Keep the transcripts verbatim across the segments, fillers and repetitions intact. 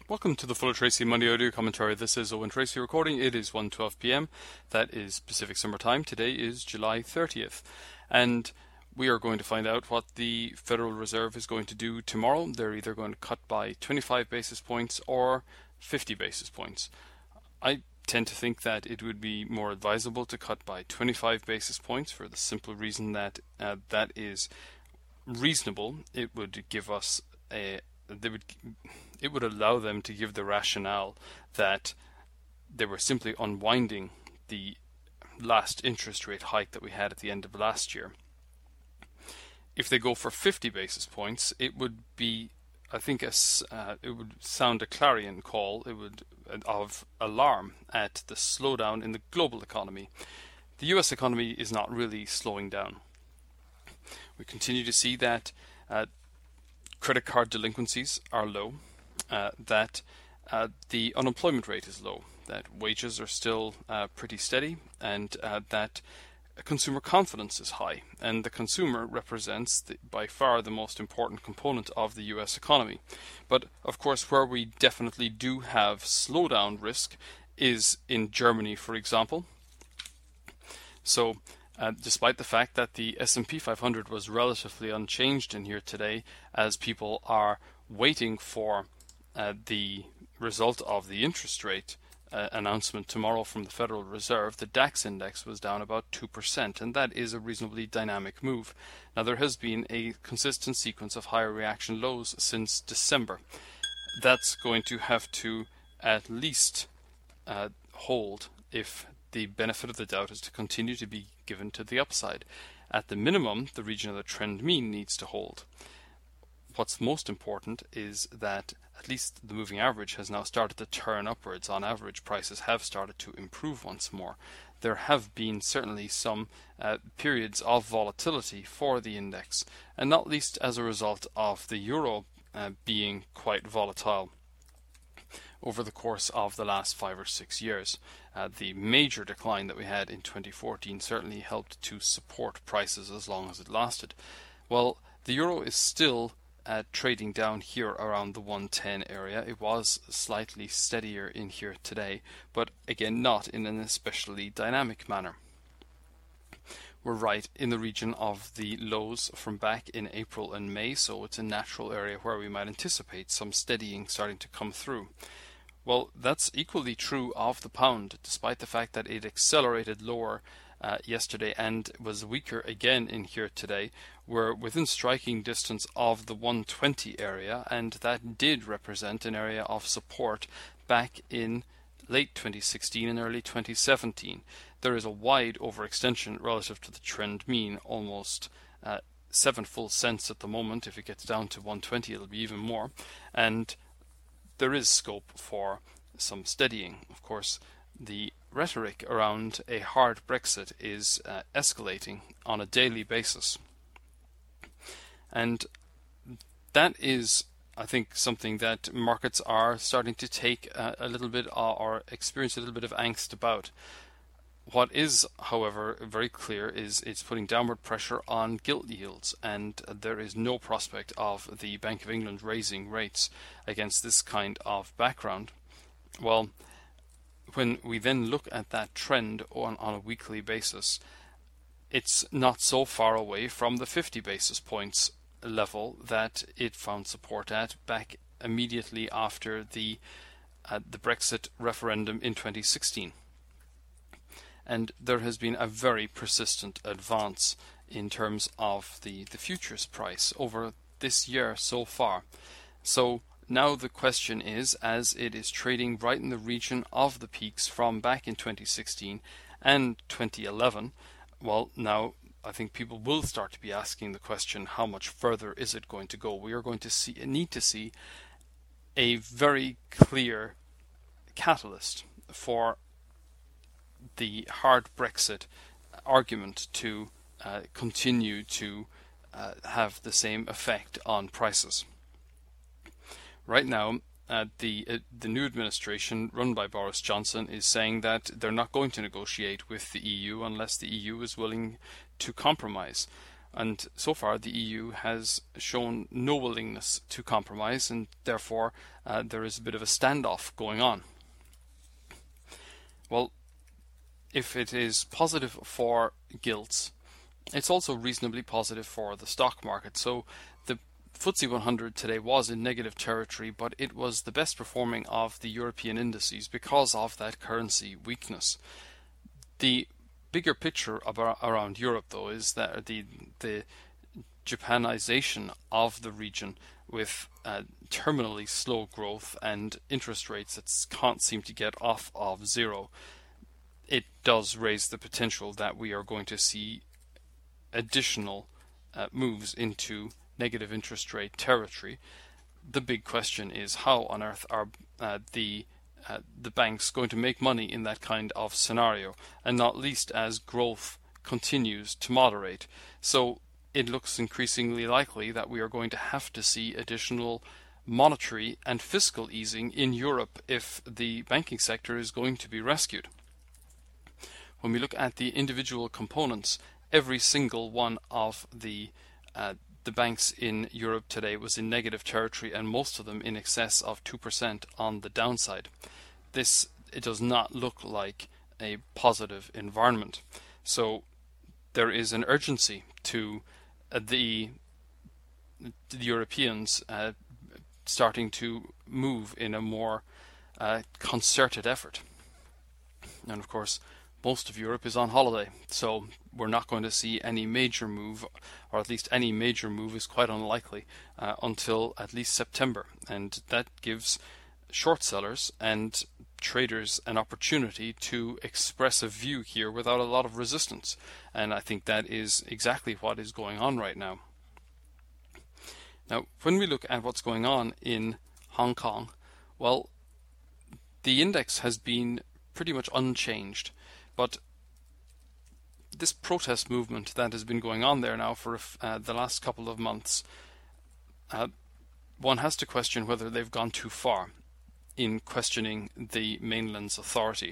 Welcome to the Fuller Tracy Monday audio commentary. This is Owen Tracy recording. It is one twelve p m That is Pacific Summer Time. Today is July thirtieth. And we are going to find out what the Federal Reserve is going to do tomorrow. They're either going to cut by twenty-five basis points or fifty basis points. I tend to think that it would be more advisable to cut by twenty-five basis points for the simple reason that uh, that is reasonable. It would give us a they would it would allow them to give the rationale that they were simply unwinding the last interest rate hike that we had at the end of last year. If they go for fifty basis points, it would be, I think, a, uh, it would sound a clarion call. It would of alarm at the slowdown in the global economy. The U S economy is not really slowing down. We continue to see that uh, credit card delinquencies are low, uh, that uh, the unemployment rate is low, that wages are still uh, pretty steady, and uh, that consumer confidence is high. And the consumer represents the, by far the most important component of the U S economy. But of course, where we definitely do have slowdown risk is in Germany, for example. So Uh, despite the fact that the S and P five hundred was relatively unchanged in here today, as people are waiting for uh, the result of the interest rate uh, announcement tomorrow from the Federal Reserve, the DAX index was down about two percent, and that is a reasonably dynamic move. Now, there has been a consistent sequence of higher reaction lows since December. That's going to have to at least uh, hold if the benefit of the doubt is to continue to be given to the upside. At the minimum, the region of the trend mean needs to hold. What's most important is that at least the moving average has now started to turn upwards. On average, prices have started to improve once more. There have been certainly some uh, periods of volatility for the index, and not least as a result of the euro uh, being quite volatile over the course of the last five or six years. Uh, the major decline that we had in twenty fourteen certainly helped to support prices as long as it lasted. Well, the euro is still uh, trading down here around the one ten area. It was slightly steadier in here today, but again not in an especially dynamic manner. We're right in the region of the lows from back in April and May, so it's a natural area where we might anticipate some steadying starting to come through. Well, that's equally true of the pound, despite the fact that it accelerated lower uh, yesterday and was weaker again in here today. We're within striking distance of the one twenty area, and that did represent an area of support back in late twenty sixteen and early twenty seventeen. There is a wide overextension relative to the trend mean, almost uh, seven full cents at the moment. If it gets down to one twenty, it'll be even more. And there is scope for some steadying. Of course, the rhetoric around a hard Brexit is uh, escalating on a daily basis. And that is, I think, something that markets are starting to take a, a little bit uh, or experience a little bit of angst about. What is, however, very clear is it's putting downward pressure on gilt yields, and there is no prospect of the Bank of England raising rates against this kind of background. Well, when we then look at that trend on, on a weekly basis, it's not so far away from the fifty basis points level that it found support at back immediately after the uh, the Brexit referendum in twenty sixteen. And there has been a very persistent advance in terms of the, the futures price over this year so far. So now the question is, as it is trading right in the region of the peaks from back in twenty sixteen and twenty eleven, well, now I think people will start to be asking the question, how much further is it going to go? We are going to see need to see a very clear catalyst for the hard Brexit argument to uh, continue to uh, have the same effect on prices. Right now, uh, the uh, the new administration run by Boris Johnson is saying that they're not going to negotiate with the E U unless the E U is willing to compromise. And so far, the E U has shown no willingness to compromise, and therefore uh, there is a bit of a standoff going on. Well, if it is positive for gilts, it's also reasonably positive for the stock market. So the F T S E one hundred today was in negative territory, but it was the best performing of the European indices because of that currency weakness. The bigger picture about, around Europe, though, is that the the Japanization of the region with uh, terminally slow growth and interest rates that can't seem to get off of zero. It does raise the potential that we are going to see additional uh, moves into negative interest rate territory. The big question is, how on earth are uh, the uh, the banks going to make money in that kind of scenario, and not least as growth continues to moderate. So it looks increasingly likely that we are going to have to see additional monetary and fiscal easing in Europe if the banking sector is going to be rescued. When we look at the individual components, every single one of the uh, the banks in Europe today was in negative territory, and most of them in excess of two percent on the downside. This it does not look like a positive environment. So there is an urgency to uh, the, the Europeans uh, starting to move in a more uh, concerted effort. And of course, most of Europe is on holiday, so we're not going to see any major move, or at least any major move is quite unlikely uh, until at least September, and that gives short sellers and traders an opportunity to express a view here without a lot of resistance, and I think that is exactly what is going on right now. Now, when we look at what's going on in Hong Kong, well, the index has been pretty much unchanged. But this protest movement that has been going on there now for uh, the last couple of months, uh, one has to question whether they've gone too far in questioning the mainland's authority.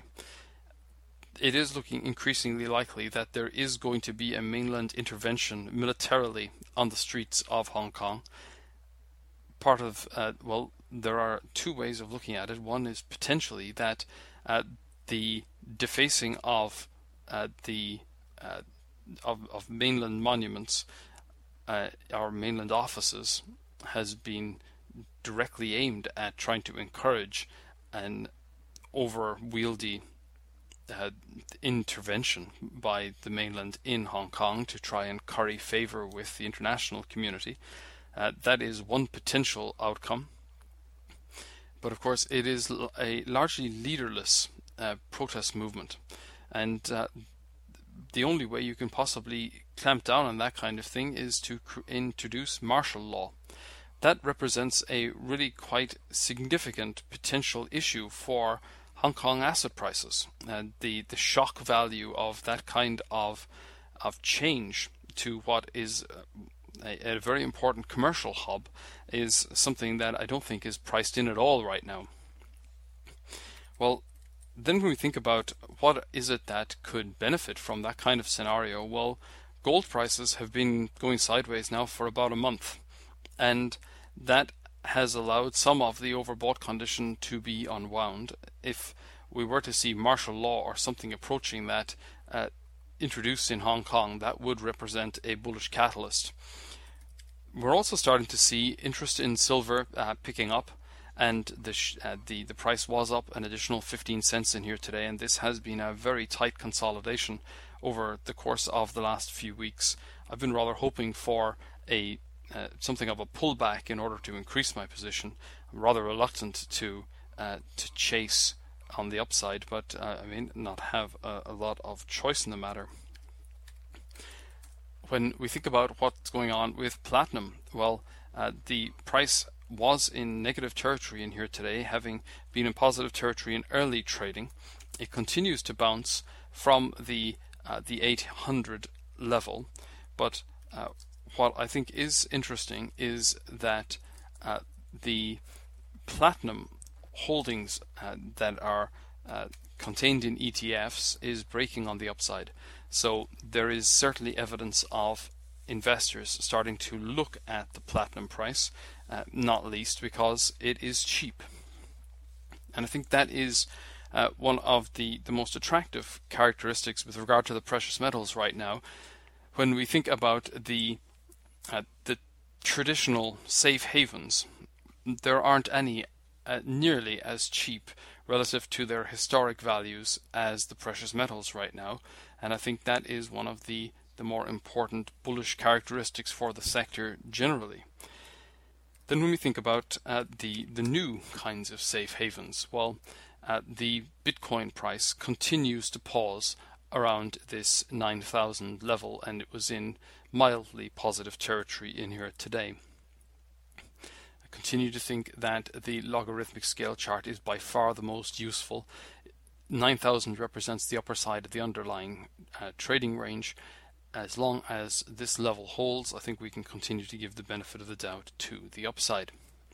It is looking increasingly likely that there is going to be a mainland intervention militarily on the streets of Hong Kong. Part of, uh, well, there are two ways of looking at it. One is potentially that uh, the defacing of uh, the uh, of, of mainland monuments uh, or mainland offices has been directly aimed at trying to encourage an over-wieldy uh, intervention by the mainland in Hong Kong to try and curry favor with the international community. Uh, that is one potential outcome. But of course, it is a largely leaderless Uh, protest movement, and uh, the only way you can possibly clamp down on that kind of thing is to cr- introduce martial law. That represents a really quite significant potential issue for Hong Kong asset prices, and the the shock value of that kind of of change to what is a, a very important commercial hub is something that I don't think is priced in at all right now. Well, then when we think about what is it that could benefit from that kind of scenario, well, gold prices have been going sideways now for about a month, and that has allowed some of the overbought condition to be unwound. If we were to see martial law or something approaching that uh, introduced in Hong Kong, that would represent a bullish catalyst. We're also starting to see interest in silver uh, picking up, and the, sh- uh, the the price was up an additional fifteen cents in here today, and this has been a very tight consolidation over the course of the last few weeks. I've been rather hoping for a uh, something of a pullback in order to increase my position. I'm rather reluctant to uh, to chase on the upside, but uh, I may not have a, a lot of choice in the matter. When we think about what's going on with platinum, well, uh, the price was in negative territory in here today, having been in positive territory in early trading. It continues to bounce from the uh, the eight hundred level, but uh, what I think is interesting is that uh, the platinum holdings uh, that are uh, contained in E T Fs is breaking on the upside. So there is certainly evidence of investors starting to look at the platinum price, uh, not least because it is cheap. And I think that is uh, one of the, the most attractive characteristics with regard to the precious metals right now. When we think about the uh, the traditional safe havens, there aren't any uh, nearly as cheap relative to their historic values as the precious metals right now. And I think that is one of the, the more important bullish characteristics for the sector generally. Then when we think about uh, the, the new kinds of safe havens, well, uh, the Bitcoin price continues to pause around this nine thousand level, and it was in mildly positive territory in here today. I continue to think that the logarithmic scale chart is by far the most useful. nine thousand represents the upper side of the underlying uh, trading range. As long as this level holds, I think we can continue to give the benefit of the doubt to the upside.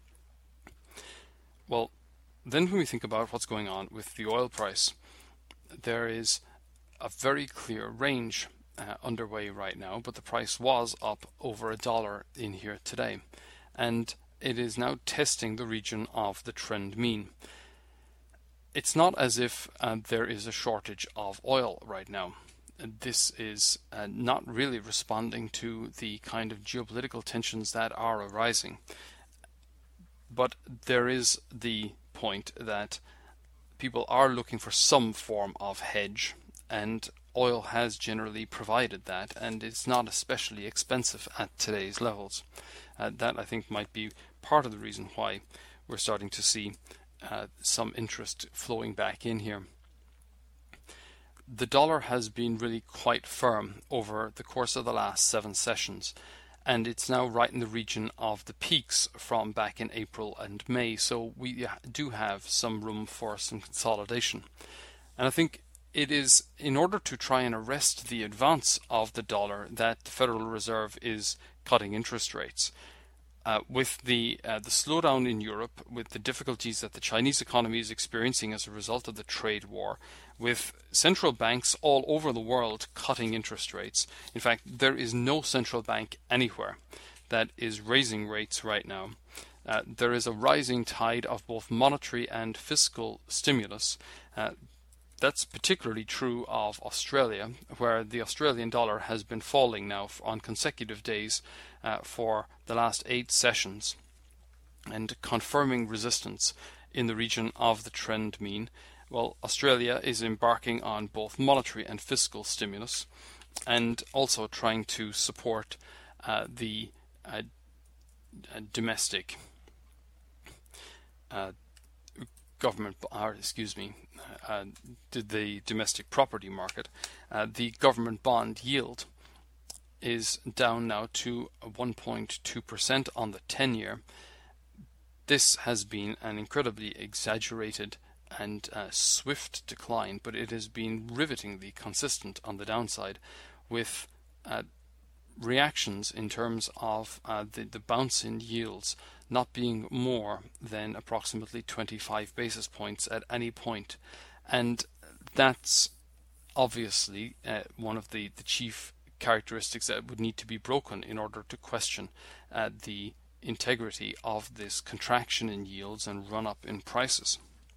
Well, then when we think about what's going on with the oil price, there is a very clear range uh, underway right now, but the price was up over a dollar in here today, and it is now testing the region of the trend mean. It's not as if uh, there is a shortage of oil right now. This is uh, not really responding to the kind of geopolitical tensions that are arising, but there is the point that people are looking for some form of hedge, and oil has generally provided that, and it's not especially expensive at today's levels. Uh, that I think might be part of the reason why we're starting to see uh, some interest flowing back in here. The dollar has been really quite firm over the course of the last seven sessions, and it's now right in the region of the peaks from back in April and May, so we do have some room for some consolidation. And I think it is in order to try and arrest the advance of the dollar that the Federal Reserve is cutting interest rates. Uh, with the uh, the slowdown in Europe, with the difficulties that the Chinese economy is experiencing as a result of the trade war, with central banks all over the world cutting interest rates. In fact, there is no central bank anywhere that is raising rates right now. Uh, there is a rising tide of both monetary and fiscal stimulus. Uh, That's particularly true of Australia, where the Australian dollar has been falling now on consecutive days uh, for the last eight sessions and confirming resistance in the region of the trend mean. Well, Australia is embarking on both monetary and fiscal stimulus and also trying to support uh, the uh, uh, domestic uh, government, or excuse me, uh, the domestic property market. Uh, the government bond yield is down now to one point two percent on the ten-year. This has been an incredibly exaggerated and uh, swift decline, but it has been rivetingly consistent on the downside, with uh, reactions in terms of uh, the, the bounce in yields not being more than approximately twenty-five basis points at any point. And that's obviously uh, one of the, the chief characteristics that would need to be broken in order to question uh, the integrity of this contraction in yields and run up in prices.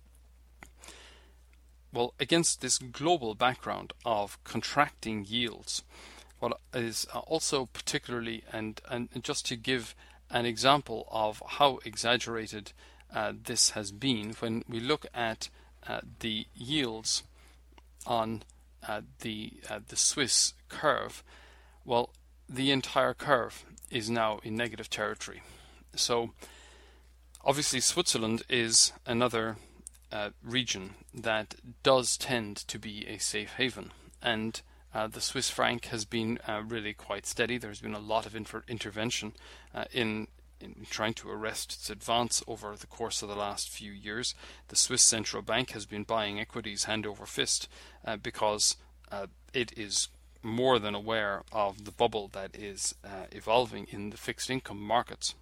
Well, against this global background of contracting yields, what is also particularly, and, and just to give an example of how exaggerated uh, this has been, when we look at uh, the yields on uh, the uh, the Swiss curve, well, the entire curve is now in negative territory. So obviously Switzerland is another uh, region that does tend to be a safe haven, and Uh, the Swiss franc has been uh, really quite steady. There's been a lot of inter intervention uh, in, in trying to arrest its advance over the course of the last few years. The Swiss Central Bank has been buying equities hand over fist uh, because uh, it is more than aware of the bubble that is uh, evolving in the fixed income markets.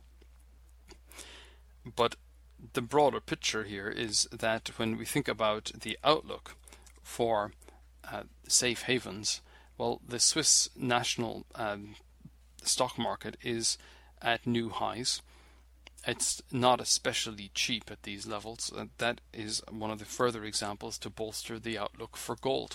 But the broader picture here is that when we think about the outlook for Uh, safe havens, well, the Swiss National um, stock market is at new highs. It's not especially cheap at these levels. Uh, that is one of the further examples to bolster the outlook for gold.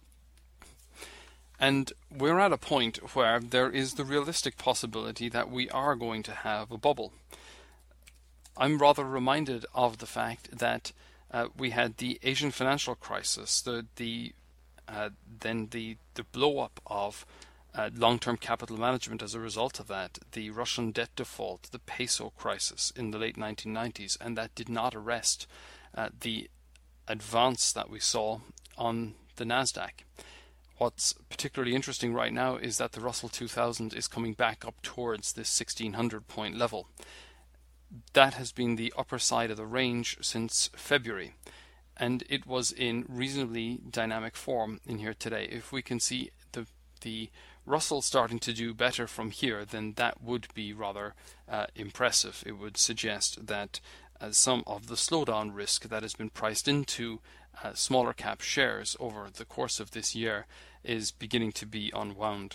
And we're at a point where there is the realistic possibility that we are going to have a bubble. I'm rather reminded of the fact that uh, we had the Asian financial crisis, the the uh, then the the blow up of uh, long-term capital management as a result of that, the Russian debt default, the peso crisis in the late nineteen nineties, and that did not arrest uh, the advance that we saw on the Nasdaq. What's particularly interesting right now is that the Russell two thousand is coming back up towards this sixteen hundred point level. That has been the upper side of the range since February, and it was in reasonably dynamic form in here today. If we can see the the Russell starting to do better from here, then that would be rather uh, impressive. It would suggest that uh, some of the slowdown risk that has been priced into uh, smaller cap shares over the course of this year is beginning to be unwound.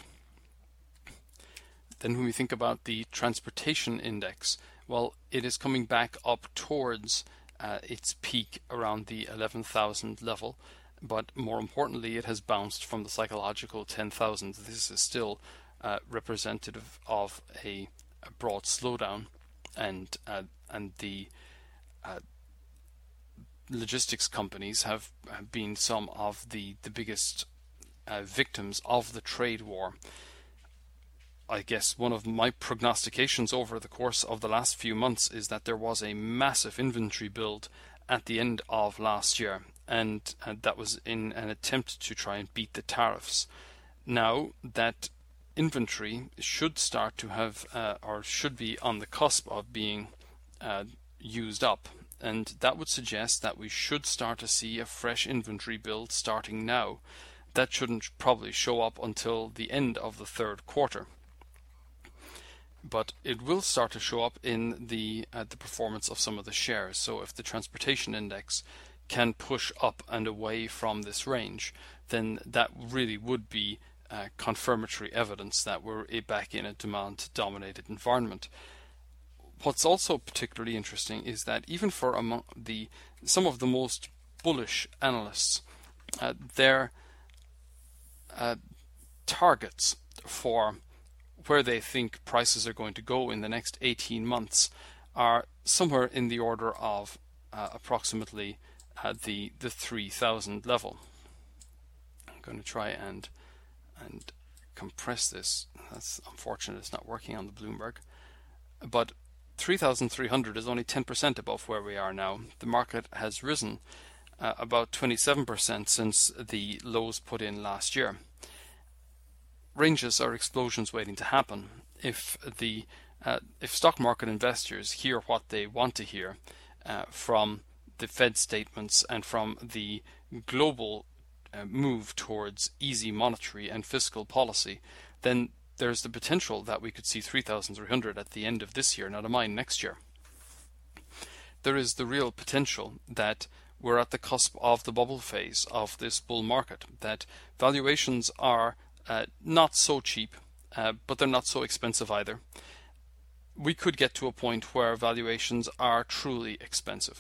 Then when we think about the transportation index, well, it is coming back up towards uh, its peak around the eleven thousand level, but more importantly, it has bounced from the psychological ten thousand. This is still uh, representative of a, a broad slowdown, and uh, and the uh, logistics companies have, have been some of the the biggest uh, victims of the trade war. I guess one of my prognostications over the course of the last few months is that there was a massive inventory build at the end of last year, and, and that was in an attempt to try and beat the tariffs. Now that inventory should start to have, uh, or should be on the cusp of being uh, used up, and that would suggest that we should start to see a fresh inventory build starting now. That shouldn't probably show up until the end of the third quarter, but it will start to show up in the uh, the performance of some of the shares. So if the transportation index can push up and away from this range, then that really would be uh, confirmatory evidence that we're back in a demand-dominated environment. What's also particularly interesting is that even for among the some of the most bullish analysts, uh, their uh, targets for where they think prices are going to go in the next eighteen months are somewhere in the order of uh, approximately uh, the the three thousand level. I'm going to try and and compress this. That's unfortunate, it's not working on the Bloomberg, but three thousand three hundred is only ten percent above where we are now. The market has risen uh, about twenty-seven percent since the lows put in last year. Ranges are explosions waiting to happen. If the uh, if stock market investors hear what they want to hear uh, from the Fed statements and from the global uh, move towards easy monetary and fiscal policy, then there's the potential that we could see three thousand three hundred at the end of this year, not a mind next year. There is the real potential that we're at the cusp of the bubble phase of this bull market, that valuations are Uh, not so cheap, uh, but they're not so expensive either. We could get to a point where valuations are truly expensive.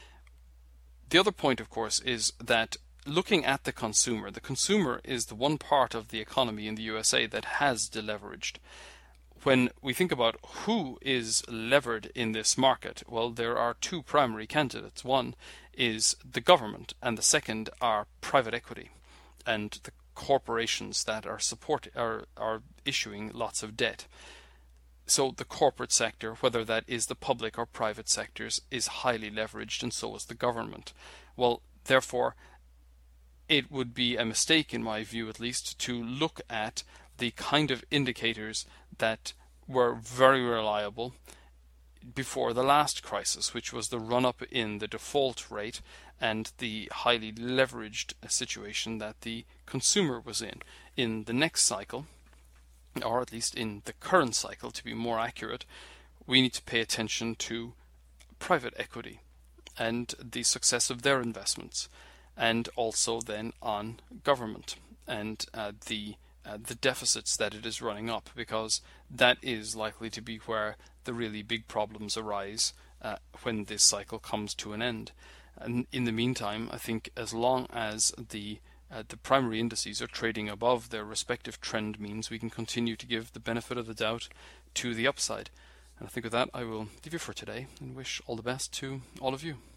The other point, of course, is that looking at the consumer, the consumer is the one part of the economy in the U S A that has deleveraged. When we think about who is levered in this market, well, there are two primary candidates. One is the government, and the second are private equity and the corporations that are support are are issuing lots of debt. So the corporate sector, whether that is the public or private sectors, is highly leveraged, and so is the government. Well, therefore, it would be a mistake, in my view at least, to look at the kind of indicators that were very reliable before the last crisis, which was the run-up in the default rate and the highly leveraged situation that the consumer was in. In the next cycle, or at least in the current cycle to be more accurate, we need to pay attention to private equity and the success of their investments, and also then on government and uh, the uh, the deficits that it is running up, because that is likely to be where the really big problems arise uh, when this cycle comes to an end. And in the meantime, I think as long as the uh, the primary indices are trading above their respective trend means, we can continue to give the benefit of the doubt to the upside. And I think with that, I will leave you for today and wish all the best to all of you.